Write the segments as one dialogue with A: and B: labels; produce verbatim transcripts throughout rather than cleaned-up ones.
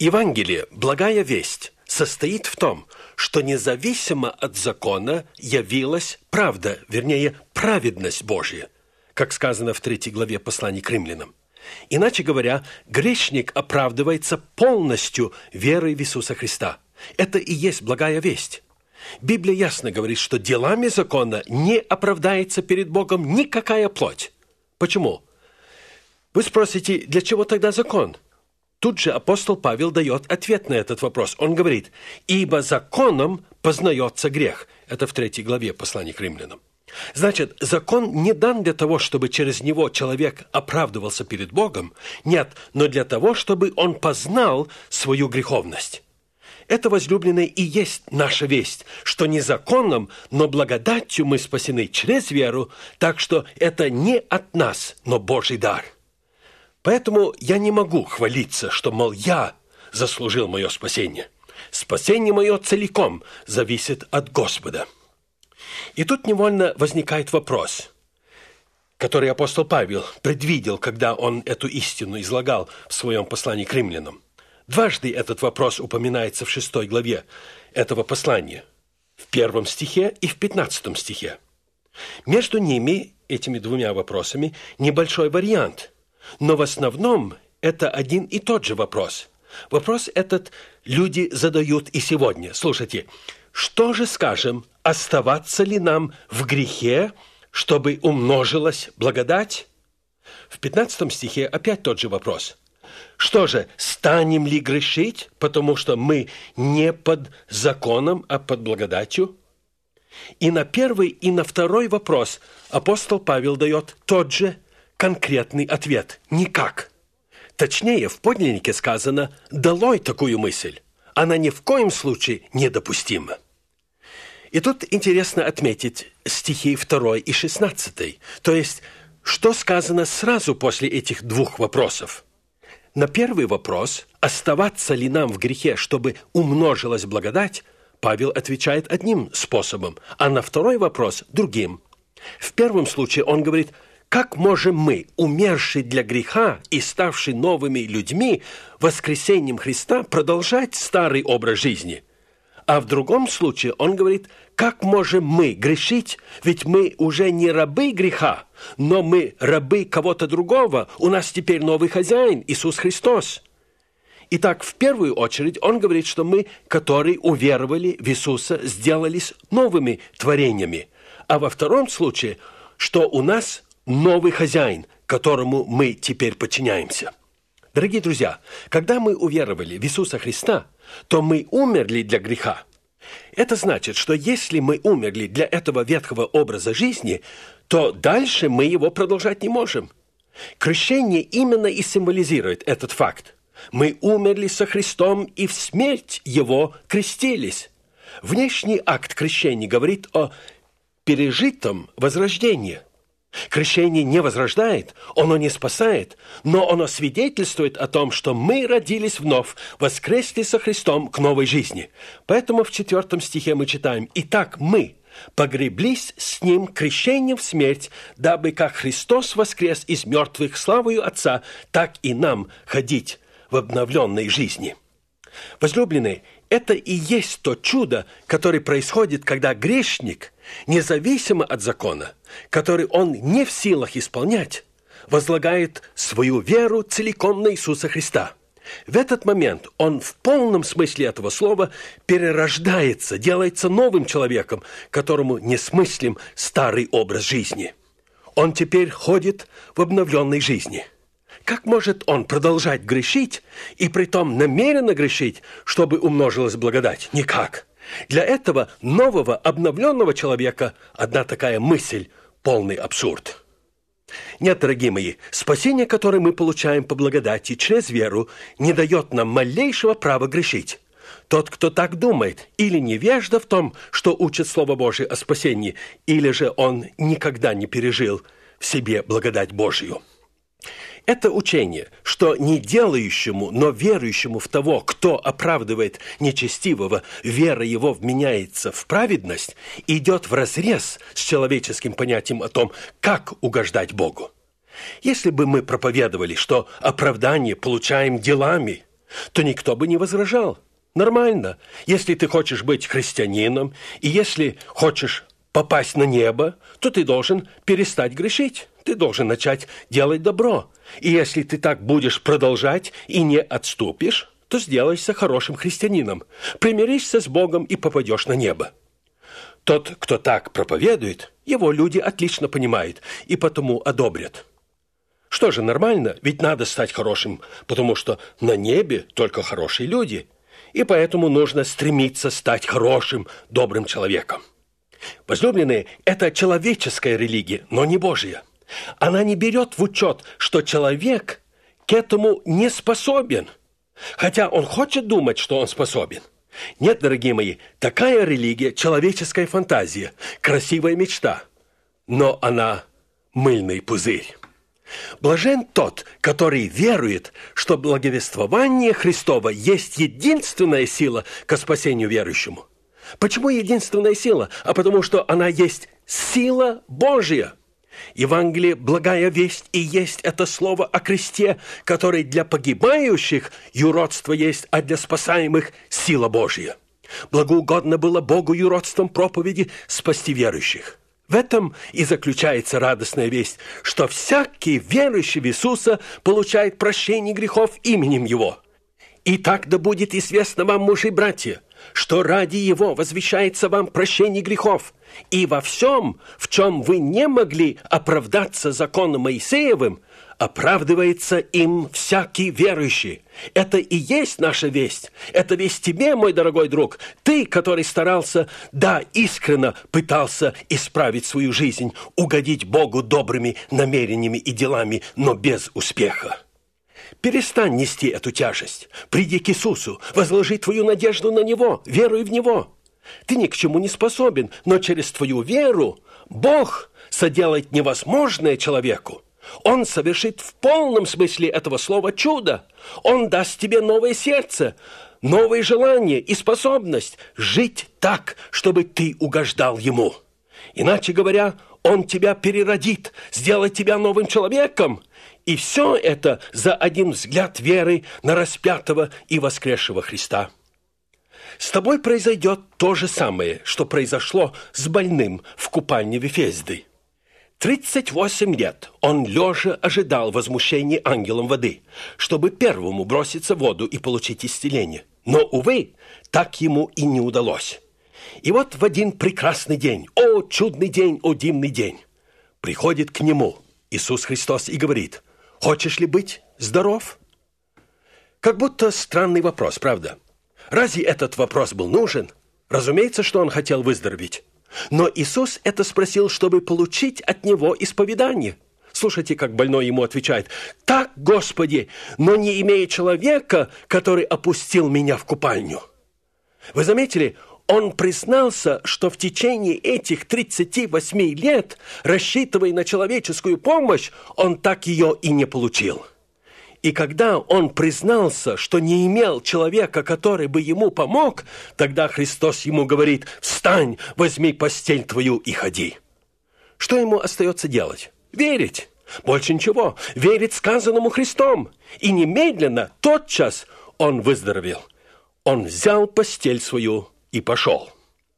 A: Евангелие, благая весть, состоит в том, что независимо от закона явилась правда, вернее, праведность Божья, как сказано в третьей главе послания к римлянам. Иначе говоря, грешник оправдывается полностью верой в Иисуса Христа. Это и есть благая весть. Библия ясно говорит, что делами закона не оправдается перед Богом никакая плоть. Почему? Вы спросите, для чего тогда закон? Тут же апостол Павел дает ответ на этот вопрос. Он говорит: «Ибо законом познается грех». Это в третьей главе послания к римлянам. Значит, закон не дан для того, чтобы через него человек оправдывался перед Богом. Нет, но для того, чтобы он познал свою греховность. Это, возлюбленные, и есть наша весть, что не законом, но благодатью мы спасены через веру, так что это не от нас, но Божий дар. Поэтому я не могу хвалиться, что, мол, я заслужил мое спасение. Спасение мое целиком зависит от Господа. И тут невольно возникает вопрос, который апостол Павел предвидел, когда он эту истину излагал в своем послании к римлянам. Дважды этот вопрос упоминается в шестой главе этого послания, в первом стихе и в пятнадцатом стихе. Между ними, этими двумя вопросами, небольшой вариант, но в основном это один и тот же вопрос. Вопрос этот люди задают и сегодня. Слушайте, что же скажем, оставаться ли нам в грехе, чтобы умножилась благодать? В пятнадцатом стихе опять тот же вопрос. Что же, станем ли грешить, потому что мы не под законом, а под благодатью? И на первый, и на второй вопрос апостол Павел дает тот же конкретный ответ – никак. Точнее, в подлиннике сказано «долой такую мысль». Она ни в коем случае недопустима. И тут интересно отметить стихи второй и шестнадцатый. То есть, что сказано сразу после этих двух вопросов? На первый вопрос, оставаться ли нам в грехе, чтобы умножилась благодать, Павел отвечает одним способом, а на второй вопрос – другим. В первом случае он говорит: как можем мы, умершие для греха и ставшие новыми людьми, воскресением Христа продолжать старый образ жизни? А в другом случае он говорит: как можем мы грешить, ведь мы уже не рабы греха, но мы рабы кого-то другого, у нас теперь новый хозяин, Иисус Христос. Итак, в первую очередь он говорит, что мы, которые уверовали в Иисуса, сделались новыми творениями. А во втором случае, что у нас новый хозяин, которому мы теперь подчиняемся. Дорогие друзья, когда мы уверовали в Иисуса Христа, то мы умерли для греха. Это значит, что если мы умерли для этого ветхого образа жизни, то дальше мы его продолжать не можем. Крещение именно и символизирует этот факт. Мы умерли со Христом и в смерть Его крестились. Внешний акт крещения говорит о пережитом возрождении. Крещение не возрождает, оно не спасает, но оно свидетельствует о том, что мы родились вновь, воскресли со Христом к новой жизни. Поэтому в четвертом стихе мы читаем: «Итак, мы погреблись с Ним крещением в смерть, дабы как Христос воскрес из мертвых славою Отца, так и нам ходить в обновленной жизни». Возлюбленные, это и есть то чудо, которое происходит, когда грешник, независимо от закона, который он не в силах исполнять, возлагает свою веру целиком на Иисуса Христа. В этот момент он в полном смысле этого слова перерождается, делается новым человеком, которому несмыслим старый образ жизни. Он теперь ходит в обновленной жизни. Как может он продолжать грешить и притом намеренно грешить, чтобы умножилась благодать? Никак. Для этого нового, обновленного человека одна такая мысль – полный абсурд. Нет, дорогие мои, спасение, которое мы получаем по благодати через веру, не дает нам малейшего права грешить. Тот, кто так думает, или невежда в том, что учит Слово Божие о спасении, или же он никогда не пережил в себе благодать Божию. Это учение, что не делающему, но верующему в того, кто оправдывает нечестивого, вера его вменяется в праведность, идет вразрез с человеческим понятием о том, как угождать Богу. Если бы мы проповедовали, что оправдание получаем делами, то никто бы не возражал. Нормально. Если ты хочешь быть христианином, и если хочешь попасть на небо, то ты должен перестать грешить. Ты должен начать делать добро. И если ты так будешь продолжать и не отступишь, то сделаешься хорошим христианином. Примиришься с Богом и попадешь на небо. Тот, кто так проповедует, его люди отлично понимают и потому одобрят. Что же, нормально, ведь надо стать хорошим, потому что на небе только хорошие люди. И поэтому нужно стремиться стать хорошим, добрым человеком. Возлюбленные, это человеческая религия, но не Божья. Она не берет в учет, что человек к этому не способен, хотя он хочет думать, что он способен. Нет, дорогие мои, такая религия – человеческая фантазия, красивая мечта, но она мыльный пузырь. Блажен тот, который верует, что благовествование Христово есть единственная сила ко спасению верующему. Почему единственная сила? А потому что она есть сила Божья. Евангелие – благая весть, и есть это слово о кресте, который для погибающих юродство есть, а для спасаемых – сила Божья. Благоугодно было Богу юродством проповеди спасти верующих. В этом и заключается радостная весть, что всякий верующий в Иисуса получает прощение грехов именем Его. И так да будет известно вам, мужи и братья, что ради Его возвещается вам прощение грехов, и во всем, в чем вы не могли оправдаться законом Моисеевым, оправдывается им всякий верующий. Это и есть наша весть. Это весть тебе, мой дорогой друг. Ты, который старался, да, искренно пытался исправить свою жизнь, угодить Богу добрыми намерениями и делами, но без успеха. Перестань нести эту тяжесть. Приди к Иисусу, возложи твою надежду на Него, веруй в Него. Ты ни к чему не способен, но через твою веру Бог соделает невозможное человеку. Он совершит в полном смысле этого слова чудо. Он даст тебе новое сердце, новые желания и способность жить так, чтобы ты угождал Ему. Иначе говоря, Он тебя переродит, сделает тебя новым человеком. И все это за один взгляд веры на распятого и воскресшего Христа. С тобой произойдет то же самое, что произошло с больным в купальне Вифезды. Тридцать восемь лет он лежа ожидал возмущения ангелом воды, чтобы первому броситься в воду и получить исцеление. Но, увы, так ему и не удалось. И вот в один прекрасный день, о, чудный день, о, дивный день, приходит к нему Иисус Христос и говорит: «Хочешь ли быть здоров?» Как будто странный вопрос, правда? Разве этот вопрос был нужен? Разумеется, что он хотел выздороветь. Но Иисус это спросил, чтобы получить от него исповедание. Слушайте, как больной ему отвечает: «Так, Господи, но не имея человека, который опустил меня в купальню». Вы заметили, он признался, что в течение этих тридцати восьми лет, рассчитывая на человеческую помощь, он так ее и не получил. И когда он признался, что не имел человека, который бы ему помог, тогда Христос ему говорит: «Встань, возьми постель твою и ходи». Что ему остается делать? Верить. Больше ничего. Верить сказанному Христом. И немедленно, тотчас он выздоровел. Он взял постель свою и пошел.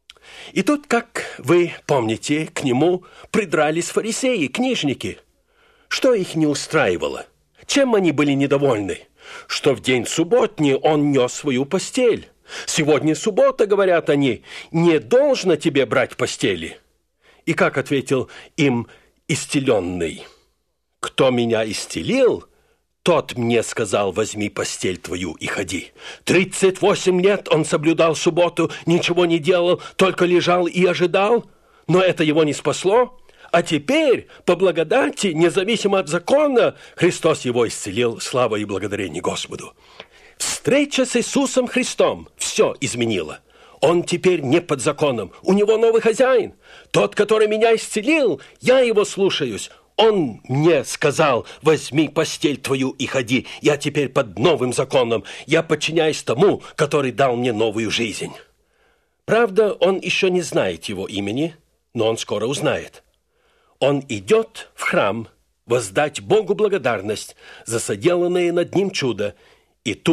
A: И тут, как вы помните, к нему придрались фарисеи, книжники. Что их не устраивало? Чем они были недовольны? Что в день субботний он нес свою постель. Сегодня суббота, говорят они, не должно тебе брать постели. И как ответил им исцеленный: «Кто меня исцелил, тот мне сказал: возьми постель твою и ходи». Тридцать восемь лет он соблюдал субботу, ничего не делал, только лежал и ожидал, но это его не спасло. А теперь, по благодати, независимо от закона, Христос его исцелил, слава и благодарение Господу. Встреча с Иисусом Христом все изменила. Он теперь не под законом, у него новый хозяин. Тот, который меня исцелил, я его слушаюсь. Он мне сказал: возьми постель твою и ходи. Я теперь под новым законом, я подчиняюсь тому, который дал мне новую жизнь. Правда, он еще не знает его имени, но он скоро узнает. Он идет в храм воздать Богу благодарность за соделанное над ним чудо, и тут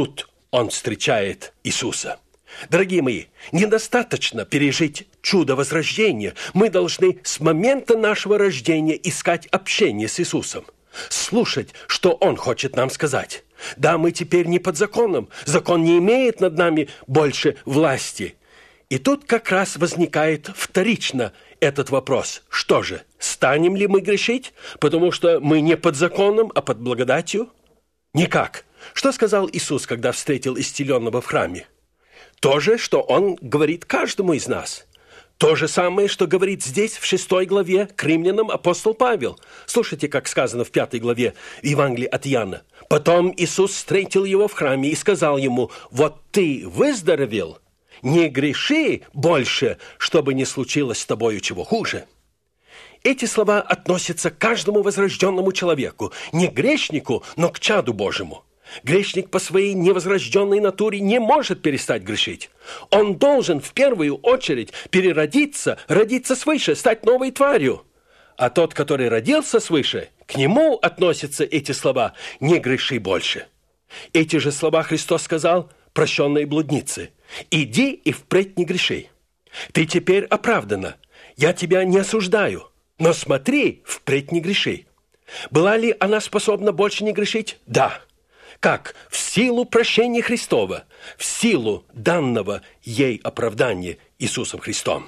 A: он встречает Иисуса. Дорогие мои, недостаточно пережить чудо возрождения. Мы должны с момента нашего рождения искать общение с Иисусом, слушать, что Он хочет нам сказать. Да, мы теперь не под законом. Закон не имеет над нами больше власти. И тут как раз возникает вторично этот вопрос. Что же, станем ли мы грешить, потому что мы не под законом, а под благодатью? Никак. Что сказал Иисус, когда встретил исцеленного в храме? То же, что Он говорит каждому из нас. То же самое, что говорит здесь, в шестой главе, к римлянам апостол Павел. Слушайте, как сказано в пятой главе Евангелия от Иоанна. «Потом Иисус встретил его в храме и сказал ему: вот ты выздоровел, не греши больше, чтобы не случилось с тобою чего хуже». Эти слова относятся к каждому возрожденному человеку, не к грешнику, но к чаду Божьему. Грешник по своей невозрожденной натуре не может перестать грешить. Он должен в первую очередь переродиться, родиться свыше, стать новой тварью. А тот, который родился свыше, к нему относятся эти слова «не греши больше». Эти же слова Христос сказал прощенной блуднице: «Иди и впредь не греши. Ты теперь оправдана, я тебя не осуждаю, но смотри, впредь не греши». Была ли она способна больше не грешить? Да. Как? В силу прощения Христова, в силу данного ей оправдания Иисусом Христом.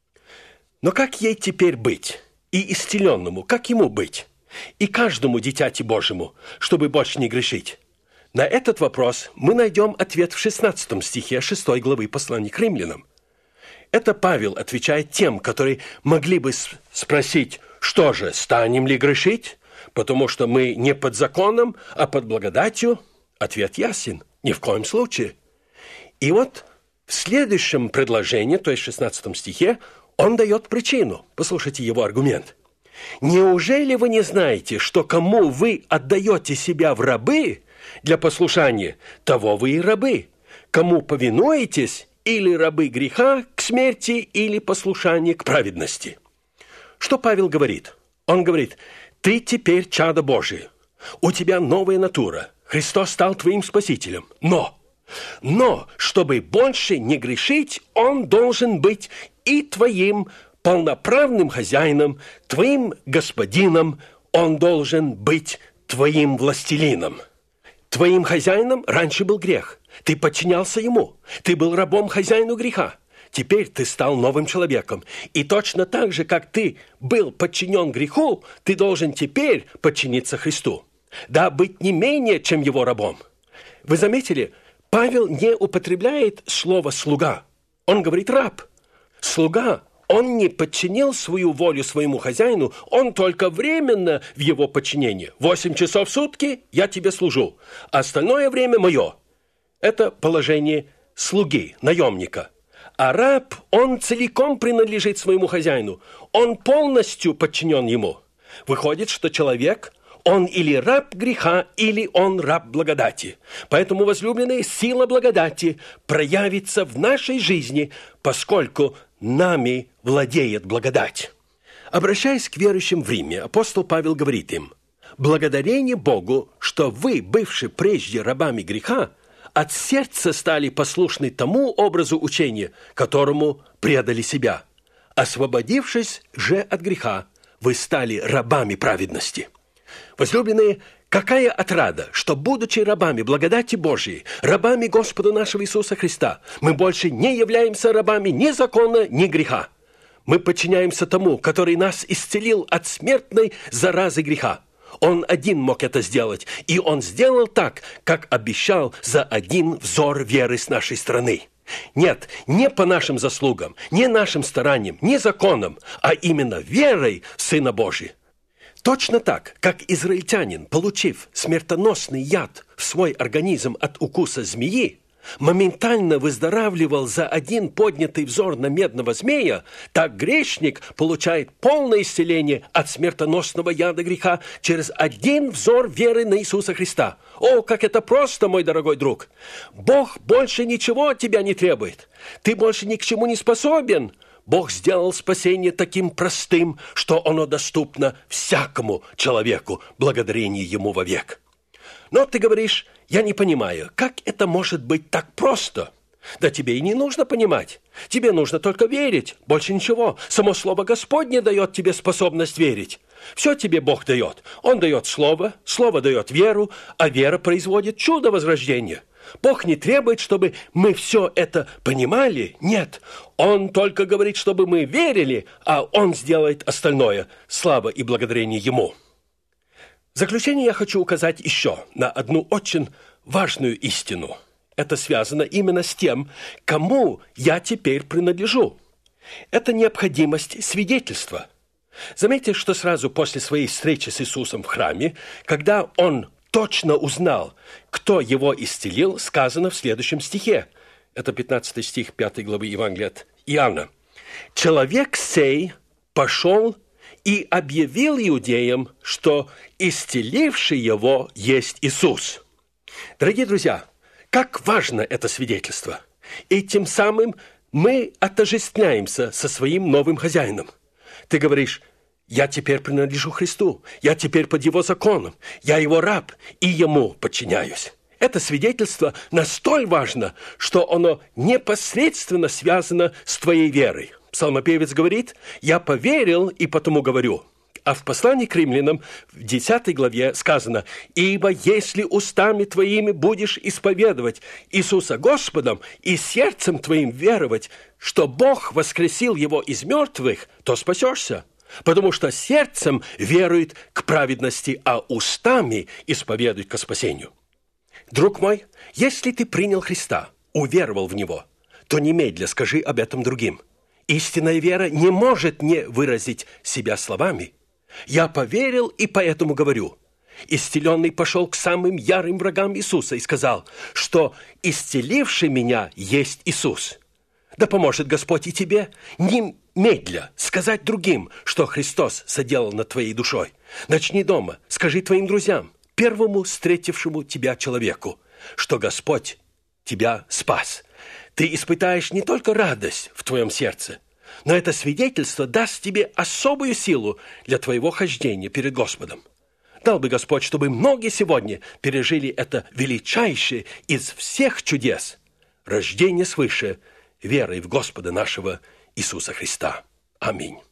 A: Но как ей теперь быть? И исцеленному, как ему быть? И каждому дитяти Божьему, чтобы больше не грешить? На этот вопрос мы найдем ответ в шестнадцатом стихе шестой главы послания к римлянам. Это Павел отвечает тем, которые могли бы спросить: что же, станем ли грешить? Потому что мы не под законом, а под благодатью? Ответ ясен: ни в коем случае. И вот в следующем предложении, то есть в шестнадцатом стихе, он дает причину. Послушайте его аргумент. «Неужели вы не знаете, что кому вы отдаете себя в рабы для послушания, того вы и рабы? Кому повинуетесь, или рабы греха к смерти, или послушание к праведности?» Что Павел говорит? Он говорит: ты теперь чадо Божие, у тебя новая натура, Христос стал твоим спасителем. Но, но, чтобы больше не грешить, Он должен быть и твоим полноправным хозяином, твоим господином, Он должен быть твоим властелином. Твоим хозяином раньше был грех, ты подчинялся ему, ты был рабом хозяину греха. Теперь ты стал новым человеком. И точно так же, как ты был подчинен греху, ты должен теперь подчиниться Христу. Да, быть не менее, чем его рабом. Вы заметили, Павел не употребляет слово «слуга». Он говорит «раб». Слуга, он не подчинил свою волю своему хозяину, он только временно в его подчинении. Восемь часов в сутки я тебе служу, а остальное время мое. Это положение слуги, наемника. А раб, он целиком принадлежит своему хозяину. Он полностью подчинен ему. Выходит, что человек, он или раб греха, или он раб благодати. Поэтому, возлюбленные, сила благодати проявится в нашей жизни, поскольку нами владеет благодать. Обращаясь к верующим в Риме, апостол Павел говорит им: «Благодарение Богу, что вы, бывшие прежде рабами греха, от сердца стали послушны тому образу учения, которому предали себя. Освободившись же от греха, вы стали рабами праведности». Возлюбленные, какая отрада, что, будучи рабами благодати Божией, рабами Господа нашего Иисуса Христа, мы больше не являемся рабами ни закона, ни греха. Мы подчиняемся тому, который нас исцелил от смертной заразы греха. Он один мог это сделать, и Он сделал так, как обещал за один взор веры с нашей стороны. Нет, не по нашим заслугам, не нашим стараниям, не законам, а именно верой в Сына Божия. Точно так, как израильтянин, получив смертоносный яд в свой организм от укуса змеи, моментально выздоравливал за один поднятый взор на медного змея, так грешник получает полное исцеление от смертоносного яда греха через один взор веры на Иисуса Христа. О, как это просто, мой дорогой друг! Бог больше ничего от тебя не требует. Ты больше ни к чему не способен. Бог сделал спасение таким простым, что оно доступно всякому человеку, благодарение Ему вовек. Но ты говоришь: Я не понимаю, как это может быть так просто? Да тебе и не нужно понимать. Тебе нужно только верить, больше ничего. Само Слово Господне дает тебе способность верить. Все тебе Бог дает. Он дает Слово, Слово дает веру, а вера производит чудо возрождения. Бог не требует, чтобы мы все это понимали. Нет, Он только говорит, чтобы мы верили, а Он сделает остальное. Слава и благодарение Ему. В заключение я хочу указать еще на одну очень важную истину. Это связано именно с тем, кому я теперь принадлежу. Это необходимость свидетельства. Заметьте, что сразу после своей встречи с Иисусом в храме, когда он точно узнал, кто его исцелил, сказано в следующем стихе. Это пятнадцатый стих пятой главы Евангелия от Иоанна. «Человек сей пошел и объявил иудеям, что исцеливший его есть Иисус». Дорогие друзья, как важно это свидетельство. И тем самым мы отождествляемся со своим новым хозяином. Ты говоришь: я теперь принадлежу Христу, я теперь под Его законом, я Его раб, и Ему подчиняюсь. Это свидетельство настолько важно, что оно непосредственно связано с твоей верой. Псалмопевец говорит: «Я поверил, и потому говорю». А в послании к римлянам в десятой главе сказано: «Ибо если устами твоими будешь исповедовать Иисуса Господом и сердцем твоим веровать, что Бог воскресил Его из мертвых, то спасешься». Потому что сердцем верует к праведности, а устами исповедует ко спасению. Друг мой, если ты принял Христа, уверовал в Него, то немедля скажи об этом другим. Истинная вера не может не выразить себя словами. «Я поверил, и поэтому говорю». Исцеленный пошел к самым ярым врагам Иисуса и сказал, что исцеливший меня есть Иисус. Да поможет Господь и тебе немедля сказать другим, что Христос соделал над твоей душой. Начни дома, скажи твоим друзьям, первому встретившему тебя человеку, что Господь тебя спас. Ты испытаешь не только радость в твоем сердце, но это свидетельство даст тебе особую силу для твоего хождения перед Господом. Дал бы Господь, чтобы многие сегодня пережили это величайшее из всех чудес – рождение свыше верой в Господа нашего Иисуса Христа. Аминь.